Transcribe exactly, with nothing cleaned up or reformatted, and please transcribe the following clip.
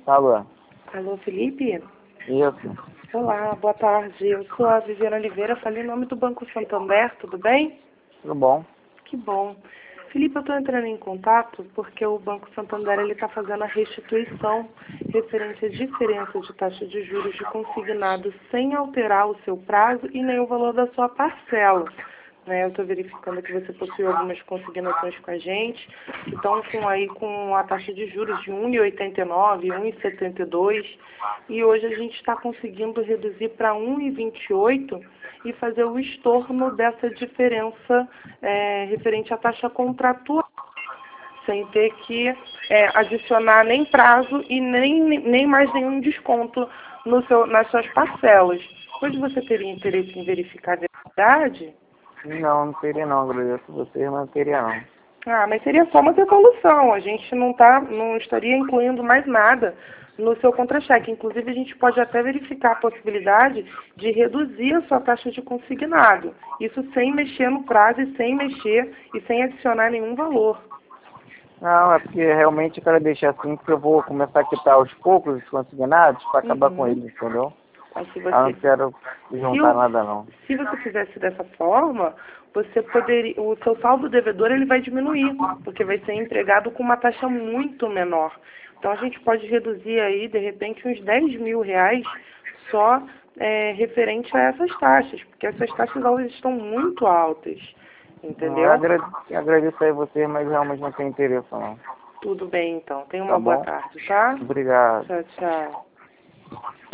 Alô? Alô, Felipe? Isso. Olá, boa tarde. Eu sou a Viviana Oliveira, falei em nome do Banco Santander, tudo bem? Tudo bom? Que bom. Felipe, eu estou entrando em contato porque o Banco Santander está fazendo a restituição referente à diferença de taxa de juros de consignado sem alterar o seu prazo e nem o valor da sua parcela. Né, eu estou verificando que você possuiu algumas consignações com a gente, que estão com, aí, com a taxa de juros de um vírgula oitenta e nove, um vírgula setenta e dois, e hoje a gente está conseguindo reduzir para um vírgula vinte e oito e fazer o estorno dessa diferença é, referente à taxa contratual, sem ter que é, adicionar nem prazo e nem, nem mais nenhum desconto no seu, nas suas parcelas. Hoje você teria interesse em verificar a verdade? Não, não teria não, agradeço você, mas não teria não. Ah, mas seria só uma devolução. A gente não, tá, não estaria incluindo mais nada no seu contra-cheque. Inclusive, a gente pode até verificar a possibilidade de reduzir a sua taxa de consignado. Isso sem mexer no prazo e sem mexer e sem adicionar nenhum valor. Não, é porque realmente eu quero deixar assim, porque eu vou começar a quitar aos poucos os consignados para acabar Uhum. com eles, entendeu? Mas se Eu não você, quero se, juntar o- nada não. se você fizesse dessa forma, você poderia, o seu saldo devedor ele vai diminuir, porque vai ser empregado com uma taxa muito menor. Então a gente pode reduzir aí, de repente, uns dez mil reais só é, referente a essas taxas, porque essas taxas elas estão muito altas, Não, eu entendeu? agra- eu agradeço aí você, mas realmente não tenho interesse não. Tudo bem, então. Tenha Tá uma boa bom? tarde, tá? Obrigado. Tchau, tchau.